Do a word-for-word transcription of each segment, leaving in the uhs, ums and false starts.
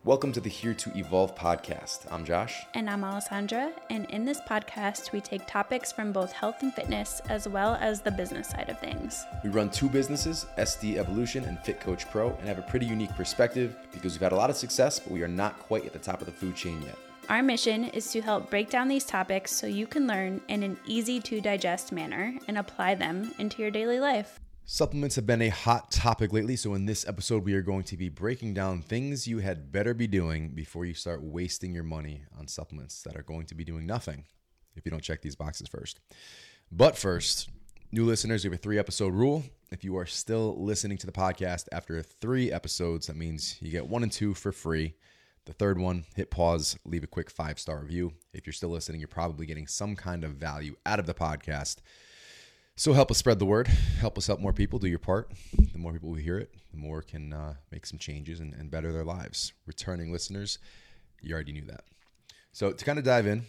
Welcome to the Here to Evolve podcast. I'm Josh. And I'm Alessandra. And in this podcast, we take topics from both health and fitness, as well as the business side of things. We run two businesses, S D Evolution and Fit Coach Pro, and have a pretty unique perspective because we've had a lot of success, but we are not quite at the top of the food chain yet. Our mission is to help break down these topics so you can learn in an easy to digest manner and apply them into your daily life. Supplements have been a hot topic lately, so in this episode, we are going to be breaking down things you had better be doing before you start wasting your money on supplements that are going to be doing nothing if you don't check these boxes first. But first, new listeners, we have a three episode rule. If you are still listening to the podcast after three episodes, that means you get one and two for free. The third one, hit pause, leave a quick five-star review. If you're still listening, you're probably getting some kind of value out of the podcast. So help us spread the word. Help us help more people. Do your part. The more people who hear it, the more can uh, make some changes and, and better their lives. Returning listeners, you already knew that. So to kind of dive in,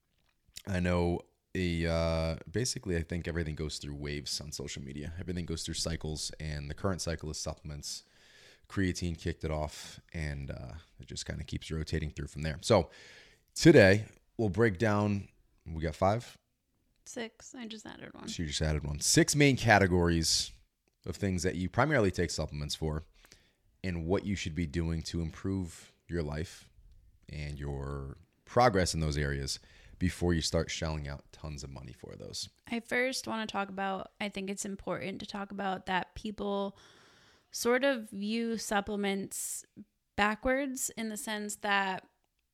I know a uh, basically I think everything goes through waves on social media. Everything goes through cycles, and the current cycle is supplements. Creatine kicked it off, and uh, it just kind of keeps rotating through from there. So today we'll break down. We got five. Six. I just added one. She just added one. Six main categories of things that you primarily take supplements for and what you should be doing to improve your life and your progress in those areas before you start shelling out tons of money for those. I first want to talk about, I think it's important to talk about that people sort of view supplements backwards in the sense that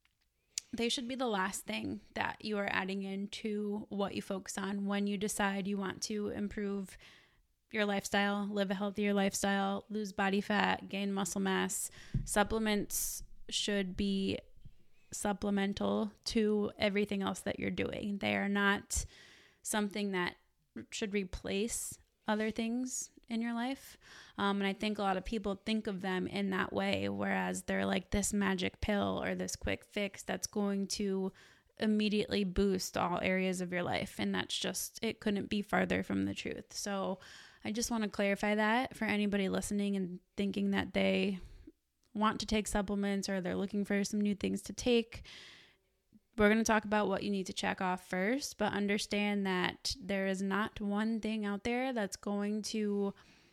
they should be the last thing that you are adding into what you focus on when you decide you want to improve your lifestyle, live a healthier lifestyle, lose body fat, gain muscle mass. Supplements should be supplemental to everything else that you're doing. They are not something that should replace other things in your life. Um, and I think a lot of people think of them in that way, whereas they're like this magic pill or this quick fix that's going to immediately boost all areas of your life. And that's just, it couldn't be farther from the truth. So I just want to clarify that for anybody listening and thinking that they want to take supplements or they're looking for some new things to take. We're going to talk about what you need to check off first, but understand that there is not one thing out there that's going to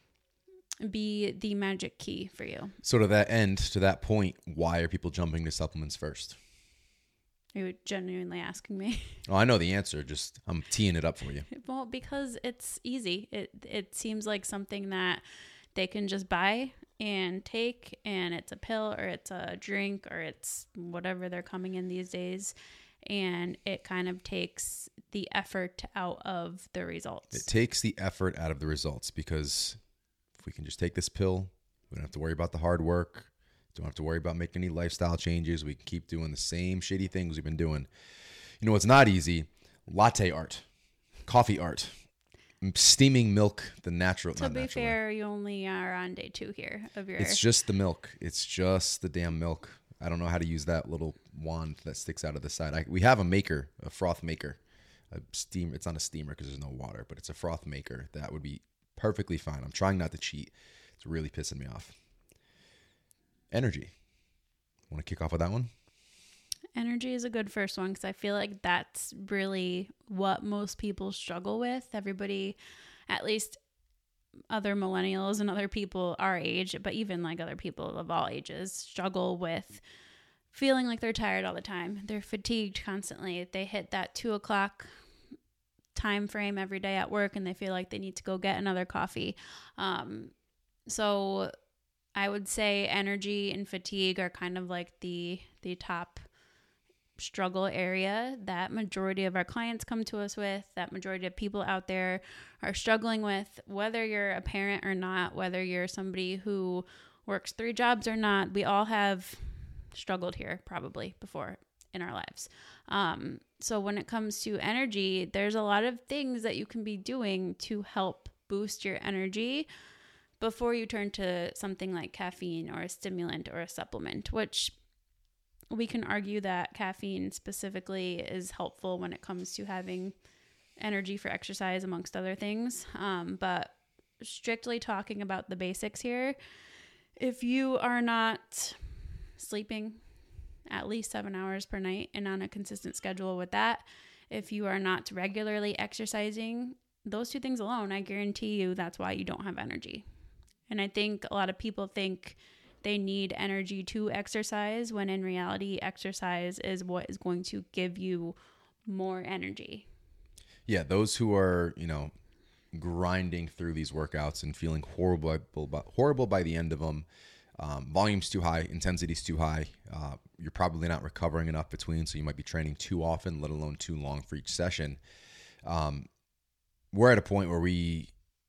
be the magic key for you. So to that end, to that point, why are people jumping to supplements first? Are you genuinely asking me? Oh, I know the answer. Just I'm teeing it up for you. Well, because it's easy. It it seems like something that they can just buy and take, and it's a pill or it's a drink or it's whatever they're coming in these days, and it kind of takes the effort out of the results. It takes the effort out of the results because if we can just take this pill, we don't have to worry about the hard work, don't have to worry about making any lifestyle changes. We can keep doing the same shitty things we've been doing. You know what's not easy? Latte art, coffee art. Steaming milk, the natural. To be fair, you only are on day two here of your. It's just the milk. It's just the damn milk. I don't know how to use that little wand that sticks out of the side. I, we have a maker, a froth maker, a steam. It's not a steamer because there's no water, but it's a froth maker that would be perfectly fine. I'm trying not to cheat. It's really pissing me off. Energy. Want to kick off with that one? Energy is a good first one because I feel like that's really what most people struggle with. Everybody, at least other millennials and other people our age, but even like other people of all ages, struggle with feeling like they're tired all the time. They're fatigued constantly. They hit that two o'clock time frame every day at work and they feel like they need to go get another coffee. Um, so I would say energy and fatigue are kind of like the the top struggle area that majority of our clients come to us with, that majority of people out there are struggling with, whether you're a parent or not, whether you're somebody who works three jobs or not. We all have struggled here probably before in our lives. Um, so when it comes to energy, there's a lot of things that you can be doing to help boost your energy before you turn to something like caffeine or a stimulant or a supplement, which we can argue that caffeine specifically is helpful when it comes to having energy for exercise, amongst other things. Um, but strictly talking about the basics here, if you are not sleeping at least seven hours per night and on a consistent schedule with that. If you are not regularly exercising, those two things alone, I guarantee you that's why you don't have energy. And I think a lot of people think they need energy to exercise, when in reality, exercise is what is going to give you more energy. Yeah, those who are, you know, grinding through these workouts and feeling horrible, horrible by the end of them, um, volume's too high, intensity's too high. Uh, you're probably not recovering enough between, so you might be training too often, let alone too long for each session. Um, we're at a point where we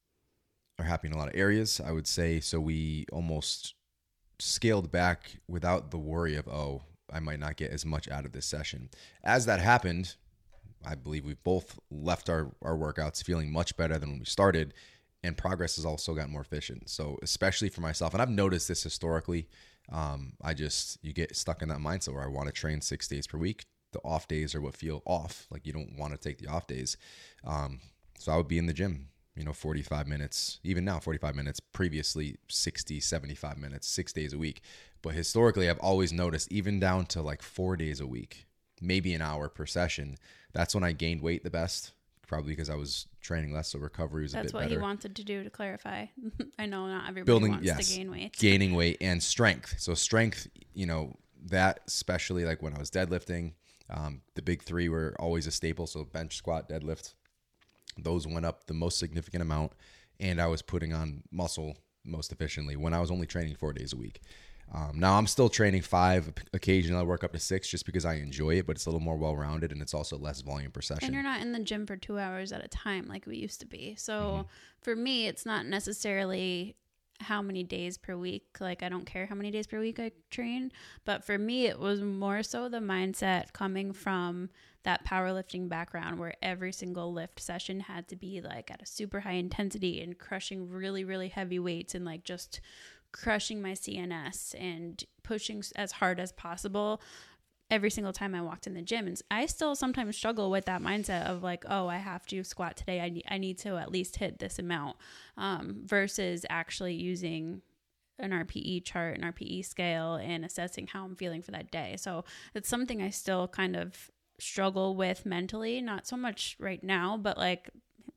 are happy in a lot of areas, I would say. So we almost scaled back without the worry of, oh, I might not get as much out of this session. As that happened, I believe we've both left our, our workouts feeling much better than when we started, and progress has also gotten more efficient. So especially for myself, and I've noticed this historically, um, I just, you get stuck in that mindset where I want to train six days per week. The off days are what feel off. Like you don't want to take the off days. Um, so I would be in the gym, you know, forty-five minutes, even now forty-five minutes, previously sixty, seventy-five minutes, six days a week. But historically, I've always noticed, even down to like four days a week, maybe an hour per session, that's when I gained weight the best, probably because I was training less, so recovery was a That's bit what better. he wanted to do, to clarify. I know not everybody Building, wants yes, to gain weight. Gaining weight and strength. So strength, you know, that especially like when I was deadlifting, um, the big three were always a staple. So bench, squat, deadlift, those went up the most significant amount, and I was putting on muscle most efficiently when I was only training four days a week. Um, now I'm still training five. Occasionally I work up to six just because I enjoy it, but it's a little more well-rounded, and it's also less volume per session. And you're not in the gym for two hours at a time like we used to be. So Mm-hmm. for me, it's not necessarily how many days per week. Like, I don't care how many days per week I train. But for me, it was more so the mindset coming from that powerlifting background, where every single lift session had to be like at a super high intensity and crushing really, really heavy weights, and like just crushing my C N S and pushing as hard as possible every single time I walked in the gym. And I still sometimes struggle with that mindset of like, oh, I have to squat today. I need, I need to at least hit this amount, um, versus actually using an R P E chart, an R P E scale, and assessing how I'm feeling for that day. So it's something I still kind of struggle with mentally, not so much right now, but like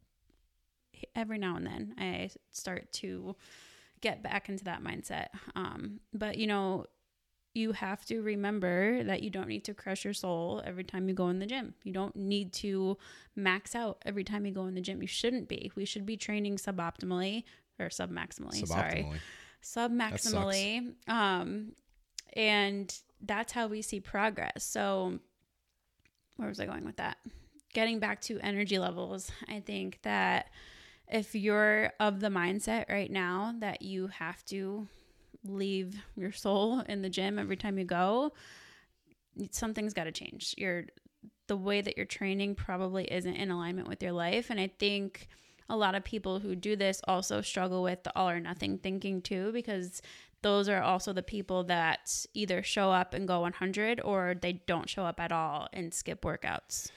every now and then I start to get back into that mindset. Um, but you know, you have to remember that you don't need to crush your soul every time you go in the gym. You don't need to max out every time you go in the gym. You shouldn't be. We should be training suboptimally or submaximally. Suboptimally. Sorry. Submaximally. Um, and that's how we see progress. So where was I going with that? Getting back to energy levels. I think that if you're of the mindset right now that you have to leave your soul in the gym every time you go, something's got to change. You're, the way that you're training probably isn't in alignment with your life. And I think a lot of people who do this also struggle with the all or nothing thinking too, because those are also the people that either show up and go one hundred, or they don't show up at all and skip workouts.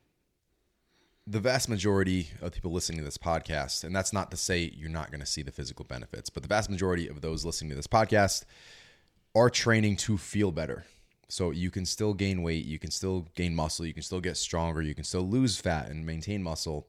The vast majority of people listening to this podcast, and that's not to say you're not going to see the physical benefits, but the vast majority of those listening to this podcast are training to feel better. So you can still gain weight, you can still gain muscle, you can still get stronger, you can still lose fat and maintain muscle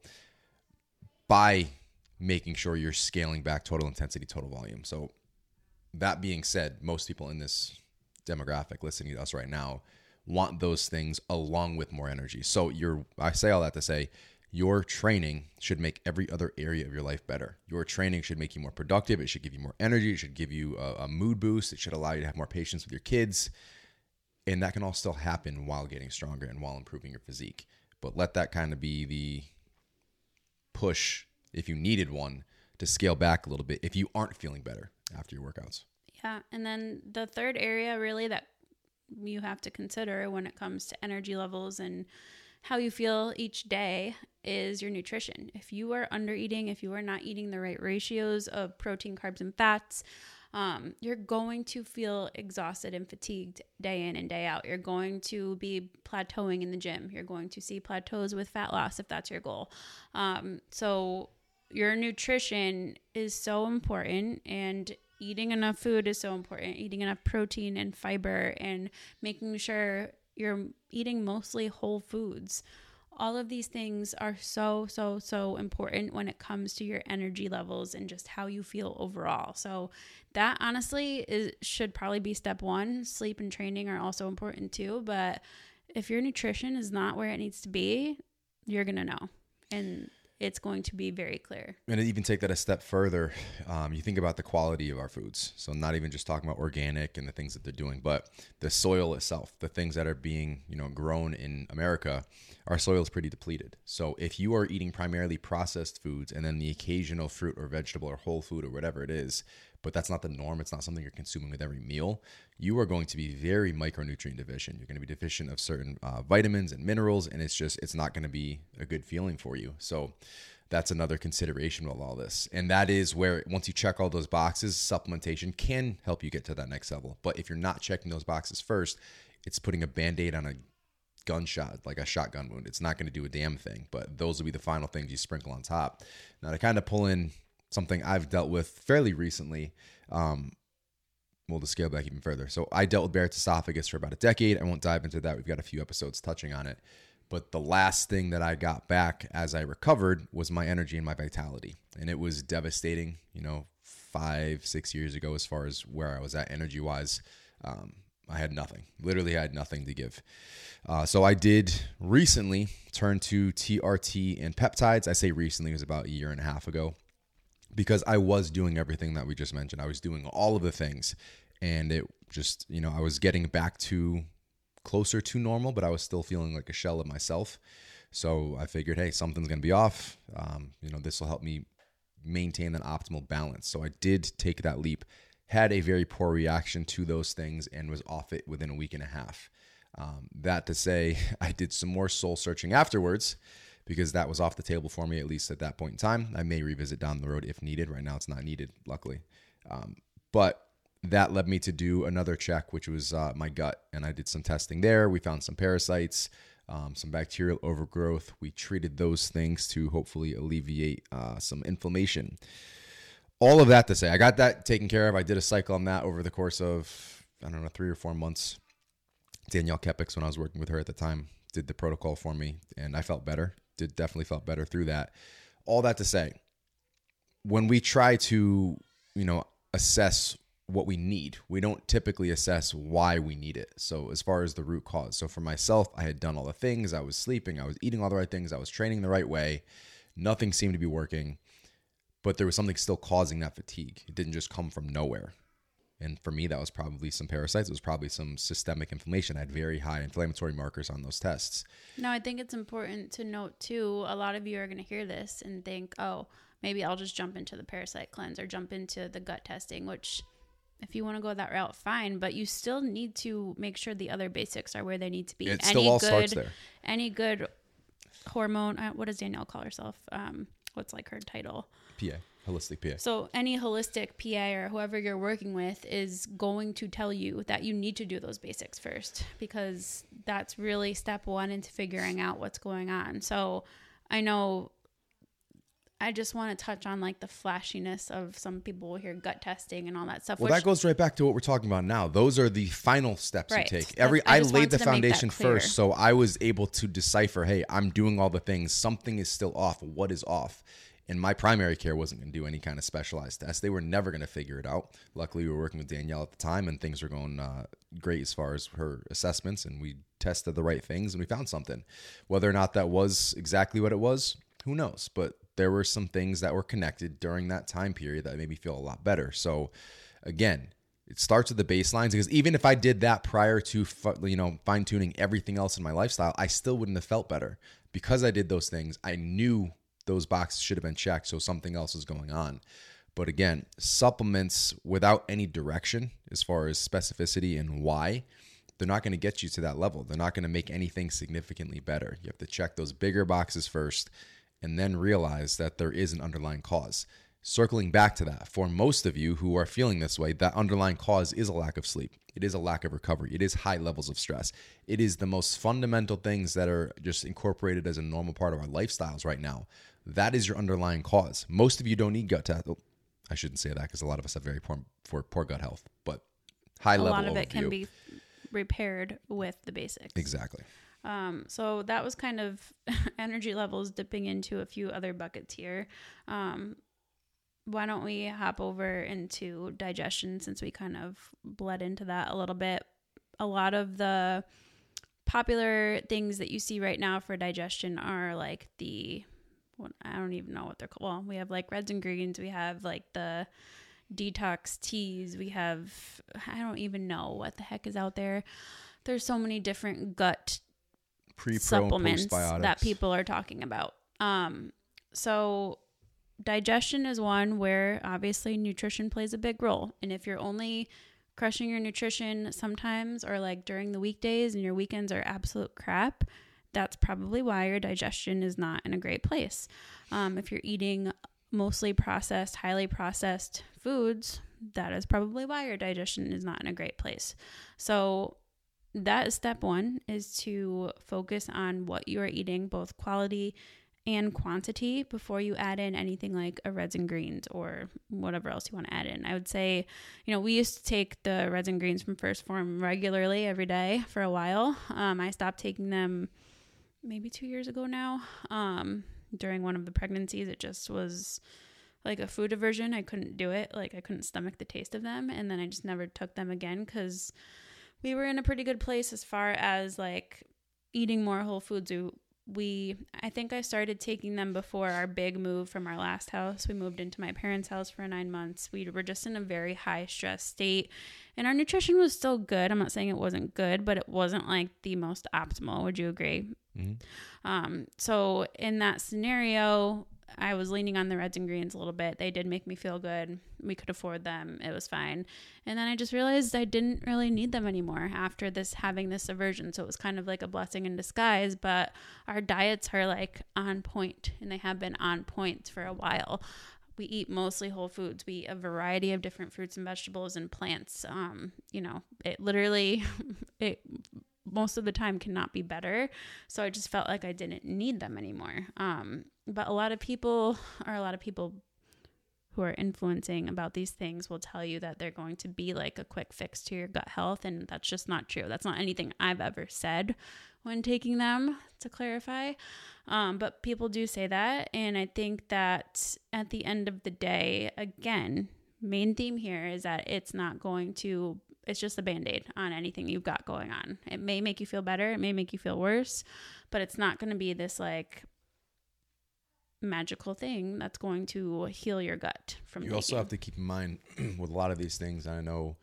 by making sure you're scaling back total intensity, total volume. So that being said, most people in this demographic listening to us right now want those things along with more energy. So you're, I say all that to say, your training should make every other area of your life better. Your training should make you more productive. It should give you more energy. It should give you a, a mood boost. It should allow you to have more patience with your kids. And that can all still happen while getting stronger and while improving your physique. But let that kind of be the push, if you needed one, to scale back a little bit if you aren't feeling better after your workouts. Yeah. And then the third area really that you have to consider when it comes to energy levels and how you feel each day is your nutrition. If you are under eating, if you are not eating the right ratios of protein, carbs, and fats, um, you're going to feel exhausted and fatigued day in and day out. You're going to be plateauing in the gym. You're going to see plateaus with fat loss if that's your goal. Um, so your nutrition is so important, and eating enough food is so important. Eating enough protein and fiber and making sure you're eating mostly whole foods. All of these things are so, so, so important when it comes to your energy levels and just how you feel overall. So that honestly is should probably be step one. Sleep and training are also important too. But if your nutrition is not where it needs to be, you're going to know. And it's going to be very clear. And to even take that a step further, um, you think about the quality of our foods. So not even just talking about organic and the things that they're doing, but the soil itself, the things that are being, you know, grown in America, our soil is pretty depleted. So if you are eating primarily processed foods and then the occasional fruit or vegetable or whole food or whatever it is, but that's not the norm, it's not something you're consuming with every meal, you are going to be very micronutrient deficient. You're going to be deficient of certain uh, vitamins and minerals, and it's just, it's not going to be a good feeling for you. So that's another consideration with all this. And that is where, once you check all those boxes, supplementation can help you get to that next level. But if you're not checking those boxes first, it's putting a Band-Aid on a gunshot, like a shotgun wound. It's not going to do a damn thing, but those will be the final things you sprinkle on top. Now, to kind of pull in something I've dealt with fairly recently, um, we'll just scale back even further. So I dealt with Barrett's esophagus for about a decade. I won't dive into that. We've got a few episodes touching on it. But the last thing that I got back as I recovered was my energy and my vitality. And it was devastating, you know, five, six years ago, as far as where I was at energy-wise. Um, I had nothing. Literally, I had nothing to give. Uh, so I did recently turn to T R T and peptides. I say recently, it was about a year and a half ago, because I was doing everything that we just mentioned. I was doing all of the things, and it just, you know, I was getting back to closer to normal, but I was still feeling like a shell of myself. So I figured, hey, something's going to be off. Um, you know, this will help me maintain an optimal balance. So I did take that leap, had a very poor reaction to those things, and was off it within a week and a half. Um, that to say, I did some more soul searching afterwards, because that was off the table for me, at least at that point in time. I may revisit down the road if needed. Right now, it's not needed, luckily. Um, but that led me to do another check, which was uh, my gut. And I did some testing there. We found some parasites, um, some bacterial overgrowth. We treated those things to hopefully alleviate uh, some inflammation. All of that to say, I got that taken care of. I did a cycle on that over the course of, I don't know, three or four months. Danielle Kepix, when I was working with her at the time, did the protocol for me, and I felt better. Did definitely felt better through that. All that to say, when we try to, you know, assess what we need, we don't typically assess why we need it. So as far as the root cause. So for myself, I had done all the things. I was sleeping. I was eating all the right things. I was training the right way. Nothing seemed to be working, but there was something still causing that fatigue. It didn't just come from nowhere. And for me, that was probably some parasites. It was probably some systemic inflammation. I had very high inflammatory markers on those tests. No, I think it's important to note too, a lot of you are going to hear this and think, oh, maybe I'll just jump into the parasite cleanse or jump into the gut testing, which if you want to go that route, fine, but you still need to make sure the other basics are where they need to be. It any still all good, starts there. Any good hormone, uh, what does Danielle call herself? Um, what's like her title? P A. Holistic P A. So any holistic P A or whoever you're working with is going to tell you that you need to do those basics first, because that's really step one into figuring out what's going on. So I know I just want to touch on like the flashiness of some people will hear gut testing and all that stuff. Well, which, that goes right back to what we're talking about now. Those are the final steps right. you take. Every I, I just laid the wanted to make that foundation clear. first, so I was able to decipher, hey, I'm doing all the things. Something is still off. What is off? And my primary care wasn't going to do any kind of specialized test. They were never going to figure it out. Luckily, we were working with Danielle at the time, and things were going uh, great as far as her assessments, and we tested the right things, and we found something. Whether or not that was exactly what it was, who knows? But there were some things that were connected during that time period that made me feel a lot better. So, again, it starts with the baselines, because even if I did that prior to, you know, fine-tuning everything else in my lifestyle, I still wouldn't have felt better. Because I did those things, I knew those boxes should have been checked, so something else is going on. But again, supplements without any direction as far as specificity and why, they're not going to get you to that level. They're not going to make anything significantly better. You have to check those bigger boxes first and then realize that there is an underlying cause. Circling back to that, for most of you who are feeling this way, that underlying cause is a lack of sleep. It is a lack of recovery. It is high levels of stress. It is the most fundamental things that are just incorporated as a normal part of our lifestyles right now. That is your underlying cause. Most of you don't need gut tests. I shouldn't say that because a lot of us have very poor, for poor gut health, but high a level lot of overview. it can be repaired with the basics. Exactly. Um, so that was kind of energy levels dipping into a few other buckets here. Um, why don't we hop over into digestion since we kind of bled into that a little bit. A lot of the popular things that you see right now for digestion are like the, well, I don't even know what they're called. Well, we have like reds and greens. We have like the detox teas. We have, I don't even know what the heck is out there. There's so many different gut Pre, supplements pro, and that people are talking about. Um, so digestion is one where obviously nutrition plays a big role. And if you're only crushing your nutrition sometimes or like during the weekdays and your weekends are absolute crap, that's probably why your digestion is not in a great place. Um, if you're eating mostly processed, highly processed foods, that is probably why your digestion is not in a great place. So that is step one, is to focus on what you are eating, both quality and quantity, before you add in anything like a reds and greens or whatever else you want to add in. I would say, you know, we used to take the reds and greens from First Form regularly every day for a while. Um, I stopped taking them maybe two years ago now. Um, during one of the pregnancies, it just was like a food aversion. I couldn't do it. Like I couldn't stomach the taste of them. And then I just never took them again because we were in a pretty good place as far as like eating more whole foods. We, we, I think I started taking them before our big move from our last house. We moved into my parents' house for nine months. We were just in a very high stress state and our nutrition was still good. I'm not saying it wasn't good, but it wasn't like the most optimal. Would you agree? Mm-hmm. Um, so in that scenario, I was leaning on the reds and greens a little bit. They did make me feel good. We could afford them. It was fine. And then I just realized I didn't really need them anymore after this, having this aversion. So it was kind of like a blessing in disguise, but our diets are like on point and they have been on point for a while. We eat mostly whole foods. We eat a variety of different fruits and vegetables and plants. Um, you know, it literally, it most of the time cannot be better. So I just felt like I didn't need them anymore. Um, but a lot of people, or a lot of people who are influencing about these things will tell you that they're going to be like a quick fix to your gut health. And that's just not true. That's not anything I've ever said when taking them, to clarify. Um, but people do say that. And I think that at the end of the day, again, main theme here is that it's not going to, it's just a Band-Aid on anything you've got going on. It may make you feel better. It may make you feel worse, but it's not going to be this like magical thing that's going to heal your gut from you taking. Also have to keep in mind with a lot of these things, I know,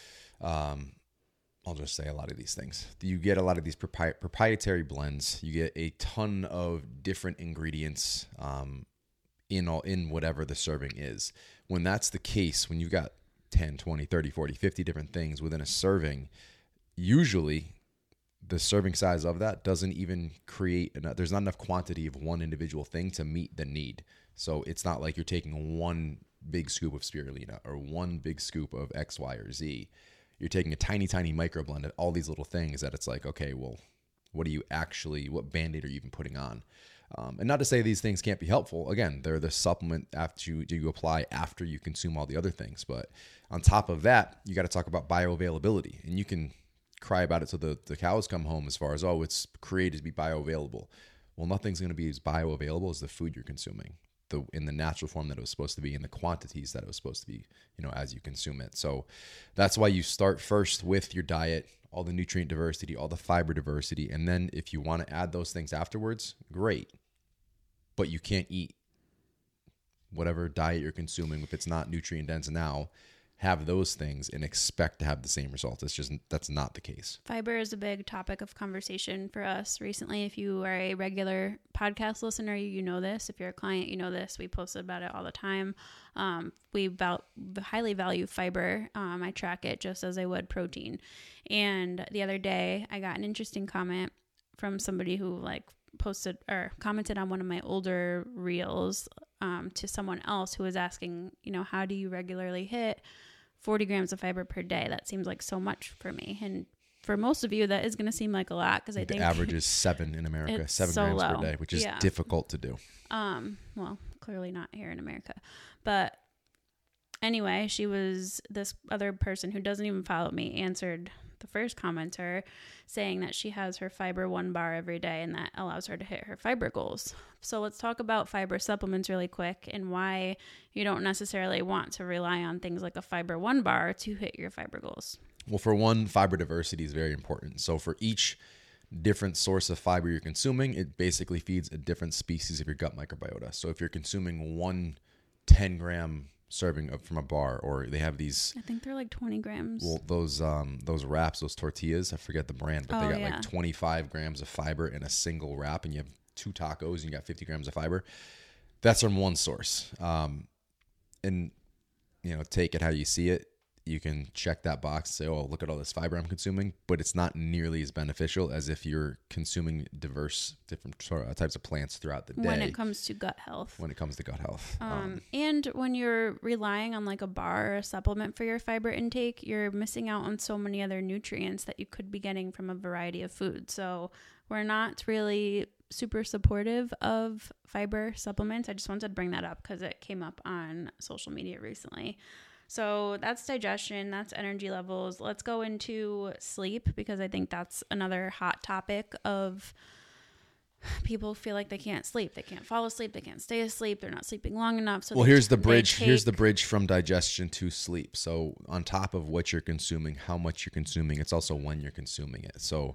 um, I'll just say a lot of these things. You get a lot of these propri- proprietary blends. You get a ton of different ingredients um, in all in whatever the serving is. When that's the case, when you've got ten, twenty, thirty, forty, fifty different things within a serving, usually the serving size of that doesn't even create enough. There's not enough quantity of one individual thing to meet the need. So it's not like you're taking one big scoop of spirulina or one big scoop of X, Y, or Z. You're taking a tiny, tiny micro blend of all these little things that it's like, okay, well, what are you actually, what Band-Aid are you even putting on? Um, and not to say these things can't be helpful. Again, they're the supplement after you, you apply after you consume all the other things. But on top of that, you got to talk about bioavailability. And you can cry about it till the, the cows come home as far as, oh, it's created to be bioavailable. Well, nothing's going to be as bioavailable as the food you're consuming, the in the natural form that it was supposed to be, in the quantities that it was supposed to be, you know, as you consume it. So that's why you start first with your diet, all the nutrient diversity, all the fiber diversity. And then if you want to add those things afterwards, great. But you can't eat whatever diet you're consuming if it's not nutrient dense now, have those things and expect to have the same results. It's just, that's not the case. Fiber is a big topic of conversation for us recently. If you are a regular podcast listener, you, you know this. If you're a client, you know this. We posted about it all the time. Um, we val- highly value fiber. Um, I track it just as I would protein. And the other day I got an interesting comment from somebody who like posted or commented on one of my older reels um, to someone else who was asking, you know, how do you regularly hit forty grams of fiber per day? That seems like so much for me. And for most of you, that is going to seem like a lot because I think the average is seven in America, seven so grams low. per day, which is yeah. difficult to do. Um, well, clearly not here in America, but anyway, she was, this other person who doesn't even follow me answered the first commenter saying that she has her Fiber One bar every day and that allows her to hit her fiber goals. So let's talk about fiber supplements really quick and why you don't necessarily want to rely on things like a Fiber One bar to hit your fiber goals. Well, for one, fiber diversity is very important. So for each different source of fiber you're consuming, it basically feeds a different species of your gut microbiota. So if you're consuming one ten gram serving of, from a bar, or they have these, I think they're like twenty grams. Well, those um those wraps, those tortillas, I forget the brand, but oh, they got yeah. like twenty-five grams of fiber in a single wrap, and you have two tacos and you got fifty grams of fiber. That's from one source. Um, and you know, take it how you see it. You can check that box and say, oh, look at all this fiber I'm consuming, but it's not nearly as beneficial as if you're consuming diverse, different sort of types of plants throughout the day. When it comes to gut health. When it comes to gut health. Um, Um, and when you're relying on like a bar or a supplement for your fiber intake, you're missing out on so many other nutrients that you could be getting from a variety of foods. So we're not really super supportive of fiber supplements. I just wanted to bring that up because it came up on social media recently. So that's digestion, that's energy levels. Let's go into sleep because I think that's another hot topic of people feel like they can't sleep. They can't fall asleep. They can't stay asleep. They're not sleeping long enough. So well, they, here's the bridge. take, Here's the bridge from digestion to sleep. So on top of what you're consuming, how much you're consuming, it's also when you're consuming it. So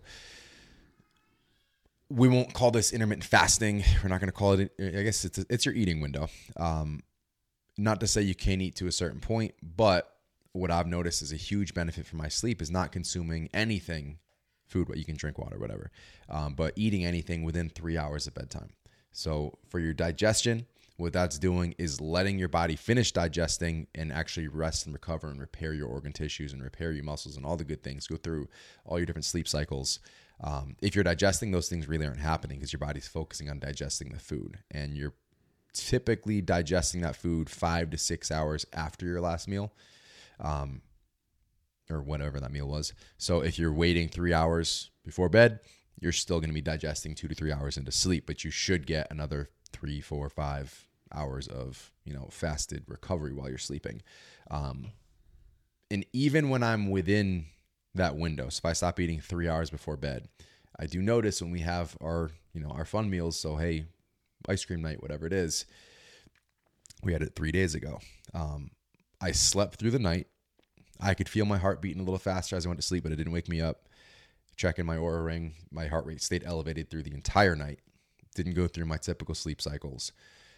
we won't call this intermittent fasting. We're not going to call it, I guess it's, it's your eating window. Um, Not to say you can't eat to a certain point, but what I've noticed is a huge benefit for my sleep is not consuming anything, food, but you can drink water, whatever, um, but eating anything within three hours of bedtime. So for your digestion, what that's doing is letting your body finish digesting and actually rest and recover and repair your organ tissues and repair your muscles and all the good things, go through all your different sleep cycles. Um, if you're digesting, those things really aren't happening because your body's focusing on digesting the food, and you're typically digesting that food five to six hours after your last meal, um, or whatever that meal was. So if you're waiting three hours before bed, you're still going to be digesting two to three hours into sleep, but you should get another three, four, five hours of, you know, fasted recovery while you're sleeping. Um, and even when I'm within that window, so if I stop eating three hours before bed, I do notice when we have our, you know, our fun meals. So, hey, ice cream night, whatever it is. We had it three days ago. Um, I slept through the night. I could feel my heart beating a little faster as I went to sleep, but it didn't wake me up. Checking my Oura ring, my heart rate stayed elevated through the entire night. Didn't go through my typical sleep cycles.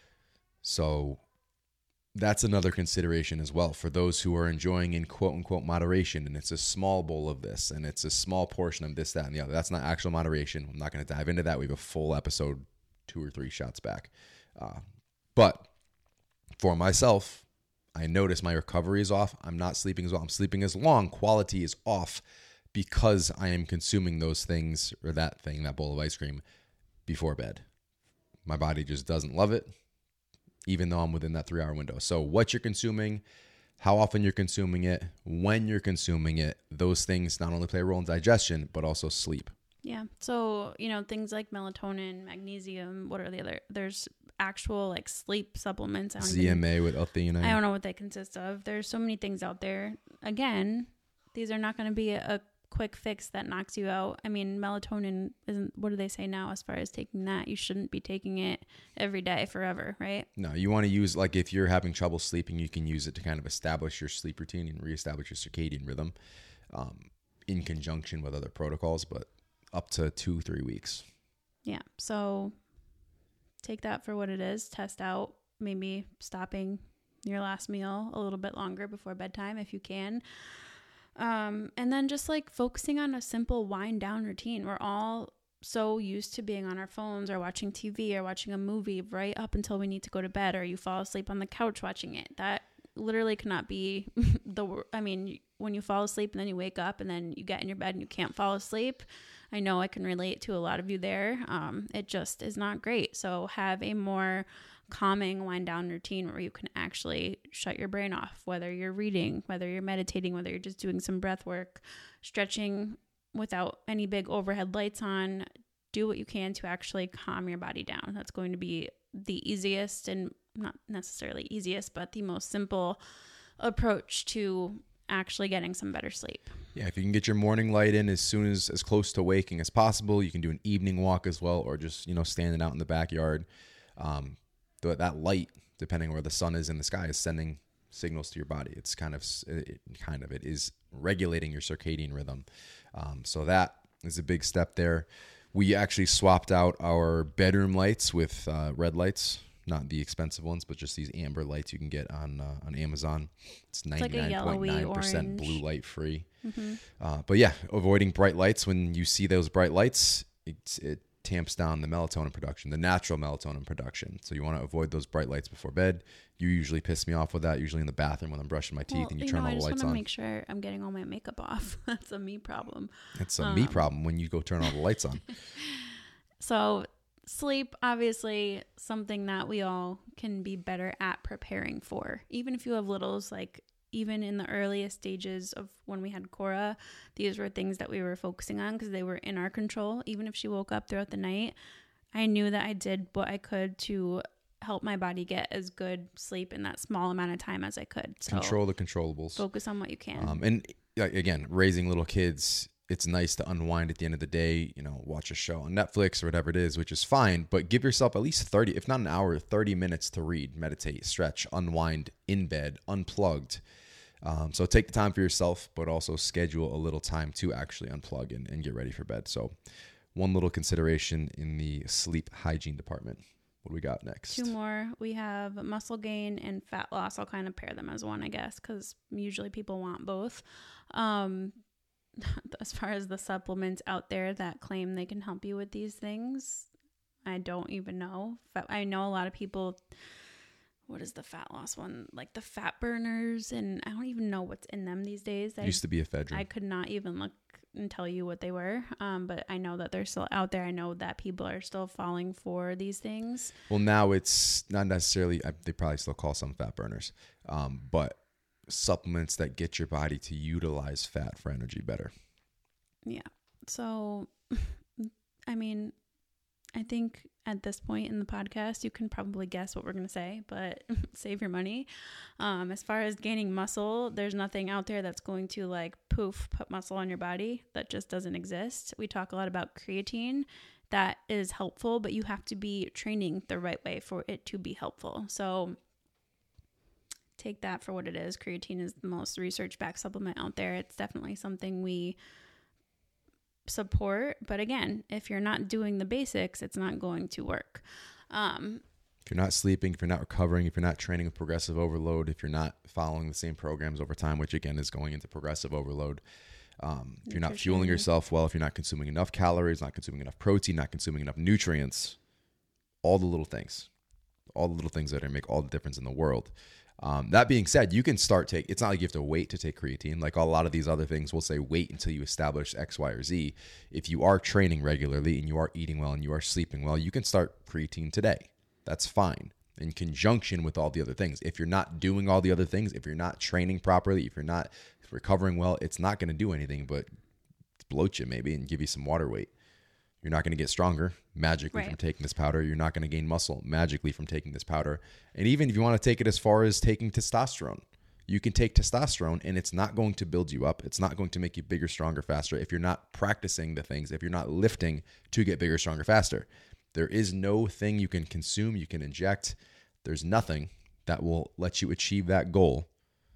So that's another consideration as well for those who are enjoying in quote unquote moderation. And it's a small bowl of this and it's a small portion of this, that, and the other. That's not actual moderation. I'm not going to dive into that. We have a full episode two or three shots back. Uh, but for myself, I notice my recovery is off. I'm not sleeping as well. I'm sleeping as long. Quality is off because I am consuming those things or that thing, that bowl of ice cream before bed. My body just doesn't love it, even though I'm within that three hour window. So what you're consuming, how often you're consuming it, when you're consuming it, those things not only play a role in digestion, but also sleep. Yeah. So, you know, things like melatonin, magnesium, what are the other, there's actual like sleep supplements. I don't Z M A even, with L-theanine. I don't know what they consist of. There's so many things out there. Again, these are not going to be a, a quick fix that knocks you out. I mean, melatonin isn't, what do they say now as far as taking that? You shouldn't be taking it every day forever, right? No, you want to use, like if you're having trouble sleeping, you can use it to kind of establish your sleep routine and reestablish your circadian rhythm um, in conjunction with other protocols, but up to two, three weeks. Yeah. So take that for what it is. Test out maybe stopping your last meal a little bit longer before bedtime if you can. Um, and then just like focusing on a simple wind down routine. We're all so used to being on our phones or watching T V or watching a movie right up until we need to go to bed, or you fall asleep on the couch watching it. That literally cannot be the, I mean, when you fall asleep and then you wake up and then you get in your bed and you can't fall asleep. I know I can relate to a lot of you there. Um, it just is not great. So have a more calming wind down routine where you can actually shut your brain off, whether you're reading, whether you're meditating, whether you're just doing some breath work, stretching without any big overhead lights on. Do what you can to actually calm your body down. That's going to be the easiest, and not necessarily easiest, but the most simple approach to actually getting some better sleep. Yeah, if you can get your morning light in as soon as as close to waking as possible, you can do an evening walk as well, or just, you know, standing out in the backyard. Um, th- that light, depending where the sun is in the sky, is sending signals to your body. It's kind of, it, kind of, it is regulating your circadian rhythm. Um, so that is a big step there. We actually swapped out our bedroom lights with uh, red lights. Not the expensive ones, but just these amber lights you can get on uh, on Amazon. It's ninety-nine point nine percent blue light free. Mm-hmm. Uh, but yeah, avoiding bright lights. When you see those bright lights, it, it tamps down the melatonin production, the natural melatonin production. So you want to avoid those bright lights before bed. You usually piss me off with that, usually in the bathroom when I'm brushing my teeth well, and you, you turn know, all the lights on. I just want to make sure I'm getting all my makeup off. That's a me problem. It's a um, me problem when you go turn all the lights on. So sleep, obviously, something that we all can be better at preparing for. Even if you have littles, like even in the earliest stages of when we had Cora, these were things that we were focusing on because they were in our control. Even if she woke up throughout the night, I knew that I did what I could to help my body get as good sleep in that small amount of time as I could. So control the controllables. Focus on what you can. Um, and again, raising little kids, it's nice to unwind at the end of the day, you know, watch a show on Netflix or whatever it is, which is fine, but give yourself at least thirty, if not an hour, thirty minutes to read, meditate, stretch, unwind in bed, unplugged. Um, so take the time for yourself, but also schedule a little time to actually unplug and, and get ready for bed. So one little consideration in the sleep hygiene department. What do we got next? Two more. We have muscle gain and fat loss. I'll kind of pair them as one, I guess, because usually people want both. Um, as far as the supplements out there that claim they can help you with these things, I don't even know. I know a lot of people, what is the fat loss one? Like the fat burners, and I don't even know what's in them these days. I, used to be ephedrine. I could not even look and tell you what they were, um, but I know that they're still out there. I know that people are still falling for these things. Well, now it's not necessarily, they probably still call some fat burners, um, but supplements that get your body to utilize fat for energy better. Yeah. So, I mean, I think at this point in the podcast, you can probably guess what we're going to say, but save your money. Um, as far as gaining muscle, there's nothing out there that's going to like poof, put muscle on your body. That just doesn't exist. We talk a lot about creatine. That is helpful, but you have to be training the right way for it to be helpful. So take that for what it is. Creatine is the most research-backed supplement out there. It's definitely something we support, but again, if you're not doing the basics, it's not going to work. Um, if you're not sleeping, if you're not recovering, if you're not training with progressive overload, if you're not following the same programs over time, which again is going into progressive overload, um, if you're not fueling yourself well, if you're not consuming enough calories, not consuming enough protein, not consuming enough nutrients, all the little things, all the little things that are make all the difference in the world. Um, that being said, you can start take, it's not like you have to wait to take creatine. Like a lot of these other things will say, wait until you establish X, Y, or Z. If you are training regularly and you are eating well and you are sleeping well, you can start creatine today. That's fine in conjunction with all the other things. If you're not doing all the other things, if you're not training properly, if you're not recovering well, it's not going to do anything but bloat you maybe and give you some water weight. You're not going to get stronger magically right. from taking this powder. You're not going to gain muscle magically from taking this powder. And even if you want to take it as far as taking testosterone, you can take testosterone and it's not going to build you up. It's not going to make you bigger, stronger, faster if you're not practicing the things, if you're not lifting to get bigger, stronger, faster. There is no thing you can consume, you can inject. There's nothing that will let you achieve that goal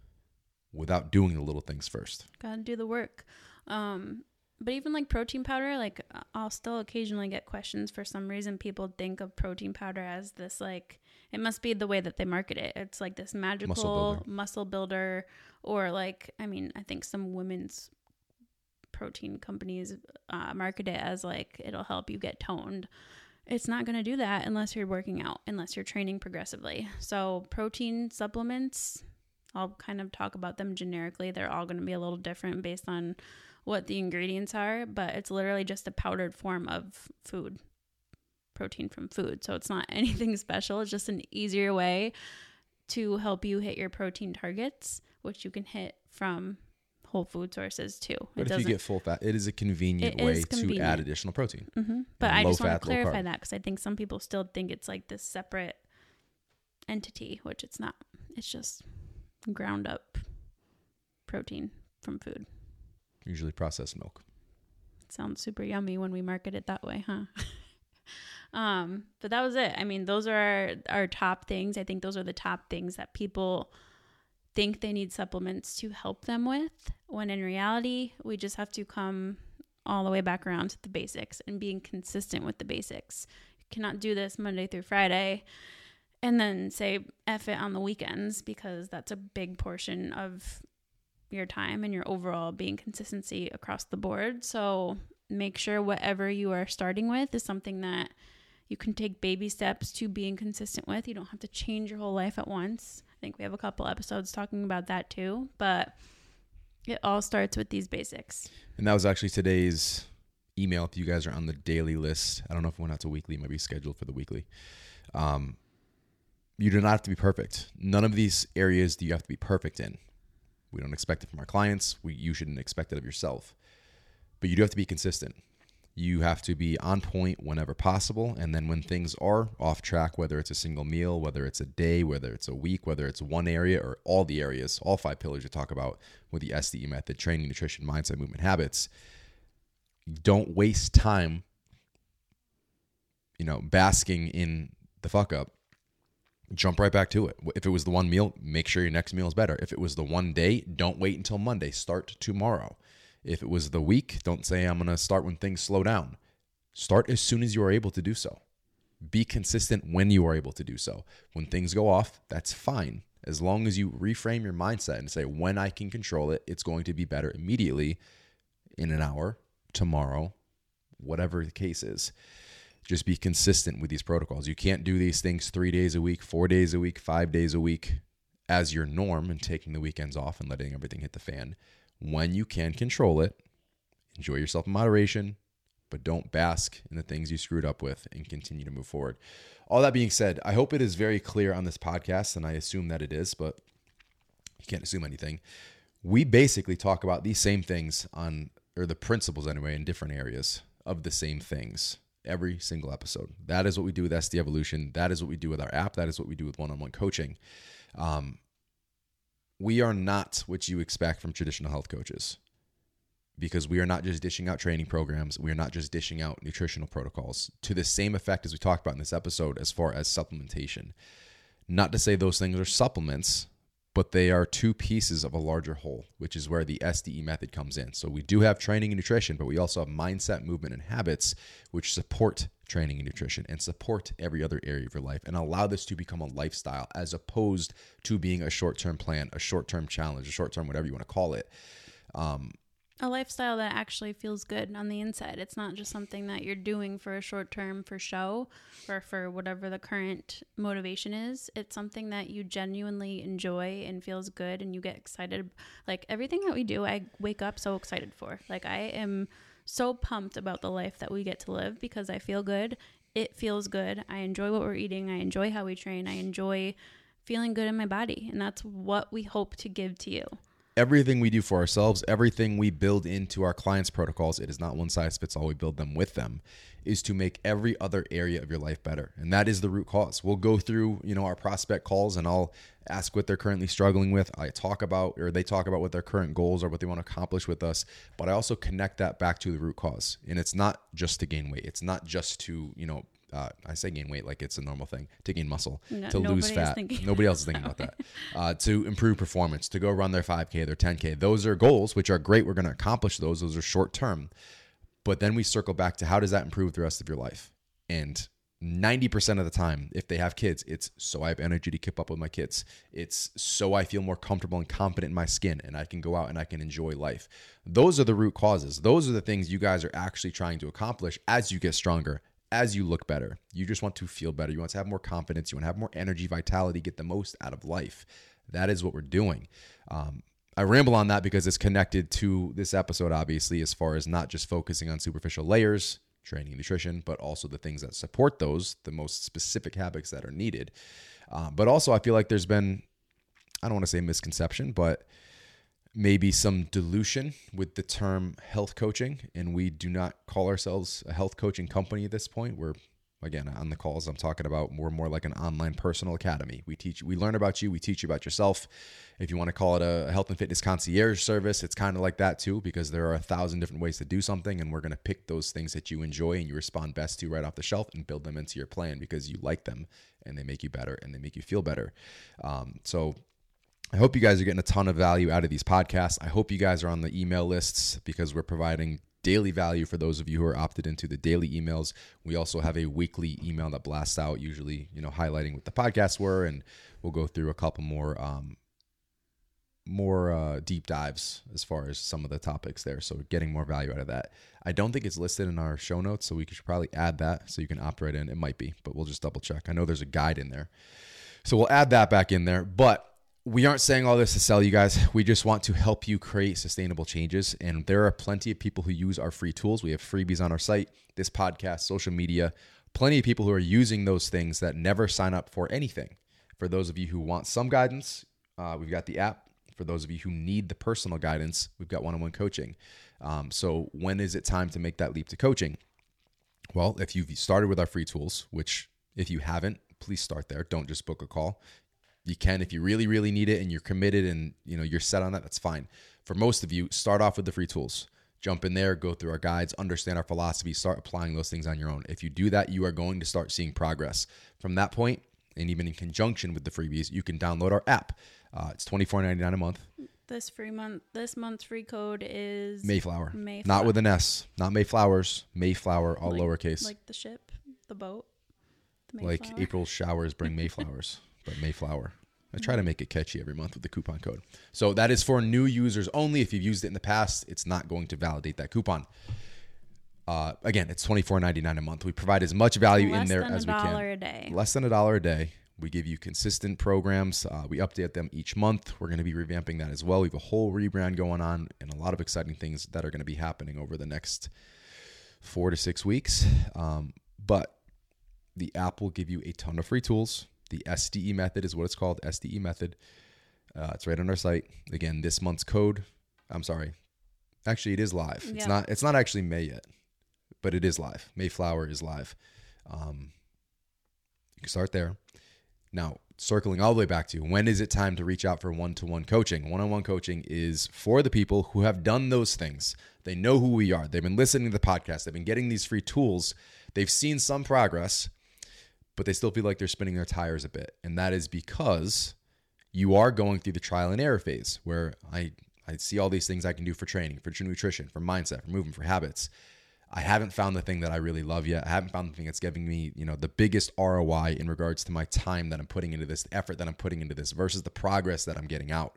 without doing the little things first. Got to do the work. Um, But even like protein powder, like I'll still occasionally get questions. For some reason, people think of protein powder as this, like, it must be the way that they market it. It's like this magical muscle builder, muscle builder or like, I mean, I think some women's protein companies uh, market it as like, it'll help you get toned. It's not going to do that unless you're working out, unless you're training progressively. So protein supplements, I'll kind of talk about them generically. They're all going to be a little different based on what the ingredients are, but it's literally just a powdered form of food, protein from food. So it's not anything special. It's just an easier way to help you hit your protein targets, which you can hit from whole food sources too. But it if you get full fat, it is a convenient way convenient. to add additional protein. Mm-hmm. But I just want to clarify that because I think some people still think it's like this separate entity, which it's not. It's just ground up protein from food. Usually processed milk. It sounds super yummy when we market it that way, huh? um, but that was it. I mean, those are our, our top things. I think those are the top things that people think they need supplements to help them with, when in reality, we just have to come all the way back around to the basics and being consistent with the basics. You cannot do this Monday through Friday and then say F it on the weekends, because that's a big portion of your time and your overall being consistency across the board. So make sure whatever you are starting with is something that you can take baby steps to being consistent with. You don't have to change your whole life at once. I think we have a couple episodes talking about that too, but it all starts with these basics. And that was actually today's email. If you guys are on the daily list, I don't know if it went out to weekly, maybe scheduled for the weekly. Um, you do not have to be perfect. None of these areas do you have to be perfect in. We don't expect it from our clients. We, you shouldn't expect it of yourself. But you do have to be consistent. You have to be on point whenever possible. And then when things are off track, whether it's a single meal, whether it's a day, whether it's a week, whether it's one area or all the areas, all five pillars you talk about with the S D E method: training, nutrition, mindset, movement, habits. Don't waste time, you know, basking in the fuck up. Jump right back to it. If it was the one meal, make sure your next meal is better. If it was the one day, don't wait until Monday. Start tomorrow. If it was the week, don't say I'm going to start when things slow down. Start as soon as you are able to do so. Be consistent when you are able to do so. When things go off, that's fine. As long as you reframe your mindset and say, when I can control it, it's going to be better immediately, in an hour, tomorrow, whatever the case is. Just be consistent with these protocols. You can't do these things three days a week, four days a week, five days a week as your norm and taking the weekends off and letting everything hit the fan. When you can control it, enjoy yourself in moderation, but don't bask in the things you screwed up with, and continue to move forward. All that being said, I hope it is very clear on this podcast, and I assume that it is, but you can't assume anything. We basically talk about these same things on, or the principles anyway, in different areas of the same things every single episode. That is what we do with S D Evolution. That is what we do with our app. That is what we do with one-on-one coaching. Um, we are not what you expect from traditional health coaches, because we are not just dishing out training programs. We are not just dishing out nutritional protocols to the same effect as we talked about in this episode as far as supplementation. Not to say those things are supplements, but they are two pieces of a larger whole, which is where the S D E method comes in. So we do have training and nutrition, but we also have mindset, movement, and habits, which support training and nutrition and support every other area of your life, and allow this to become a lifestyle as opposed to being a short-term plan, a short-term challenge, a short-term, whatever you want to call it. Um, A lifestyle that actually feels good on the inside. It's not just something that you're doing for a short term for show or for whatever the current motivation is. It's something that you genuinely enjoy and feels good, and you get excited. Like everything that we do, I wake up so excited for. Like I am so pumped about the life that we get to live because I feel good. It feels good. I enjoy what we're eating. I enjoy how we train. I enjoy feeling good in my body. And that's what we hope to give to you. Everything we do for ourselves, everything we build into our clients' protocols, it is not one size fits all. We build them with them, is to make every other area of your life better. And that is the root cause. We'll go through, you know, our prospect calls, and I'll ask what they're currently struggling with. I talk about, or they talk about what their current goals are, what they want to accomplish with us. But I also connect that back to the root cause. And it's not just to gain weight. It's not just to, you know, Uh, I say gain weight like it's a normal thing, to gain muscle, No, to lose fat. Nobody else is thinking about that. Uh, to improve performance, to go run their five K, their ten K. Those are goals, which are great. We're going to accomplish those. Those are short term. But then we circle back to how does that improve the rest of your life? And ninety percent of the time, if they have kids, it's so I have energy to keep up with my kids. It's so I feel more comfortable and confident in my skin, and I can go out and I can enjoy life. Those are the root causes. Those are the things you guys are actually trying to accomplish as you get stronger, as you look better. You just want to feel better. You want to have more confidence. You want to have more energy, vitality, get the most out of life. That is what we're doing. Um, I ramble on that because it's connected to this episode, obviously, as far as not just focusing on superficial layers, training and nutrition, but also the things that support those, the most specific habits that are needed. Uh, but also, I feel like there's been, I don't want to say misconception, but maybe some dilution with the term health coaching, and we do not call ourselves a health coaching company at this point. We're Again, on the calls I'm talking about, we're more like an online personal academy. We teach, we learn about you, we teach you about yourself. If you want to call it a health and fitness concierge service, it's kind of like that too, because there are a thousand different ways to do something, and we're going to pick those things that you enjoy and you respond best to right off the shelf and build them into your plan because you like them and they make you better and they make you feel better. Um, so I hope you guys are getting a ton of value out of these podcasts. I hope you guys are on the email lists because we're providing daily value for those of you who are opted into the daily emails. We also have a weekly email that blasts out, usually, you know, highlighting what the podcasts were, and we'll go through a couple more um, more uh, deep dives as far as some of the topics there. So getting more value out of that. I don't think it's listed in our show notes, so we should probably add that so you can opt right in. It might be, but we'll just double check. I know there's a guide in there. So we'll add that back in there. But we aren't saying all this to sell you guys. We just want to help you create sustainable changes. And there are plenty of people who use our free tools. We have freebies on our site, this podcast, social media, plenty of people who are using those things that never sign up for anything. For those of you who want some guidance, uh, we've got the app. For those of you who need the personal guidance, we've got one-on-one coaching. Um, so when is it time to make that leap to coaching? Well, if you've started with our free tools, which if you haven't, please start there. Don't just book a call. You can, if you really, really need it and you're committed and you know you're set on that, that's fine. For most of you, start off with the free tools. Jump in there, go through our guides, understand our philosophy, start applying those things on your own. If you do that, you are going to start seeing progress. From that point, and even in conjunction with the freebies, you can download our app. Uh, it's twenty-four ninety-nine a month. This free month, this month's free code is Mayflower. Mayflower. Not with an S, not Mayflowers, Mayflower, all like, lowercase. Like the ship, the boat. The Like April showers bring Mayflowers, but Mayflower. I try to make it catchy every month with the coupon code. So that is for new users only. If you've used it in the past, it's not going to validate that coupon. Uh, again, it's twenty-four ninety-nine a month. We provide as much value Less in there than as a we can. dollar a day. Less than a dollar a day. We give you consistent programs. Uh, we update them each month. We're going to be revamping that as well. We have a whole rebrand going on and a lot of exciting things that are going to be happening over the next four to six weeks. Um, but the app will give you a ton of free tools. The S D E method is what it's called, S D E method. Uh, it's right on our site. Again, this month's code, I'm sorry. Actually, it is live. Yeah. It's not It's not actually May yet, but it is live. Mayflower is live. Um, you can start there. Now, circling all the way back to when is it time to reach out for one-to-one coaching? One-on-one coaching is for the people who have done those things. They know who we are. They've been listening to the podcast. They've been getting these free tools. They've seen some progress, but they still feel like they're spinning their tires a bit. And that is because you are going through the trial and error phase where I, I see all these things I can do for training, for nutrition, for mindset, for movement, for habits. I haven't found the thing that I really love yet. I haven't found the thing that's giving me, you know, the biggest R O I in regards to my time that I'm putting into this, the effort that I'm putting into this versus the progress that I'm getting out.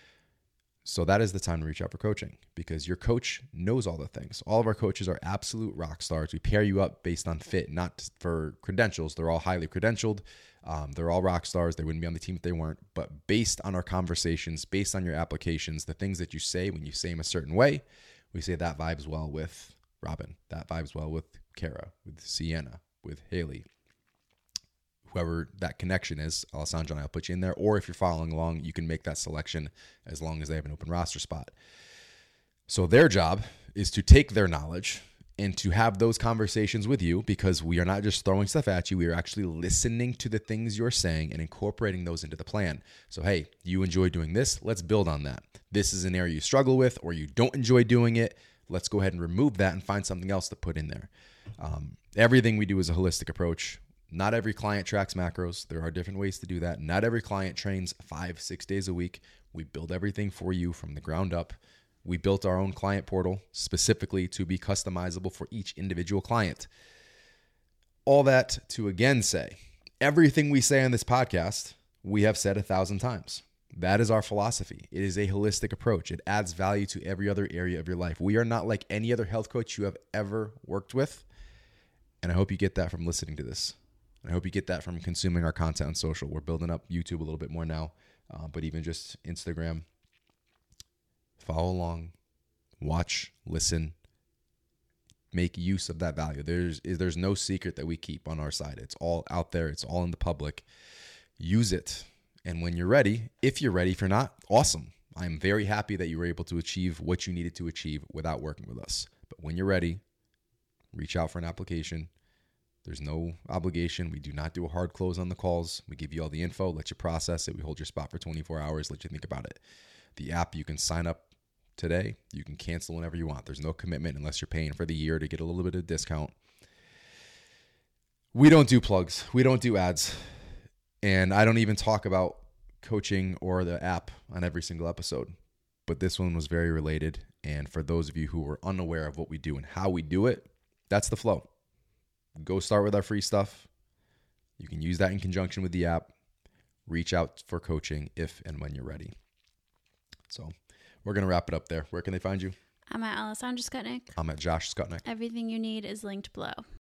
So that is the time to reach out for coaching because your coach knows all the things. All of our coaches are absolute rock stars. We pair you up based on fit, not for credentials. They're all highly credentialed. Um, they're all rock stars. They wouldn't be on the team if they weren't. But based on our conversations, based on your applications, the things that you say when you say them a certain way, we say that vibes well with Robin. That vibes well with Kara, with Sienna, with Haley. Whoever that connection is, Alessandra and I will put you in there. Or if you're following along, you can make that selection as long as they have an open roster spot. So their job is to take their knowledge and to have those conversations with you because we are not just throwing stuff at you. We are actually listening to the things you're saying and incorporating those into the plan. So, hey, you enjoy doing this. Let's build on that. This is an area you struggle with or you don't enjoy doing it. Let's go ahead and remove that and find something else to put in there. Um, everything we do is a holistic approach. Not every client tracks macros. There are different ways to do that. Not every client trains five, six days a week. We build everything for you from the ground up. We built our own client portal specifically to be customizable for each individual client. All that to again say, everything we say on this podcast, we have said a thousand times. That is our philosophy. It is a holistic approach. It adds value to every other area of your life. We are not like any other health coach you have ever worked with. And I hope you get that from listening to this. I hope you get that from consuming our content on social. We're building up YouTube a little bit more now, uh, but even just Instagram. Follow along, watch, listen, make use of that value. There's there's no secret that we keep on our side. It's all out there. It's all in the public. Use it. And when you're ready, if you're ready, if you're not, awesome. I'm very happy that you were able to achieve what you needed to achieve without working with us. But when you're ready, reach out for an application. There's no obligation. We do not do a hard close on the calls. We give you all the info, let you process it. We hold your spot for twenty-four hours, let you think about it. The app, you can sign up today. You can cancel whenever you want. There's no commitment unless you're paying for the year to get a little bit of discount. We don't do plugs. We don't do ads. And I don't even talk about coaching or the app on every single episode. But this one was very related. And for those of you who are unaware of what we do and how we do it, that's the flow. Go start with our free stuff. You can use that in conjunction with the app. Reach out for coaching if and when you're ready. So we're going to wrap it up there. Where can they find you? I'm at Alessandra Skutnik. I'm at Josh Skutnik. Everything you need is linked below.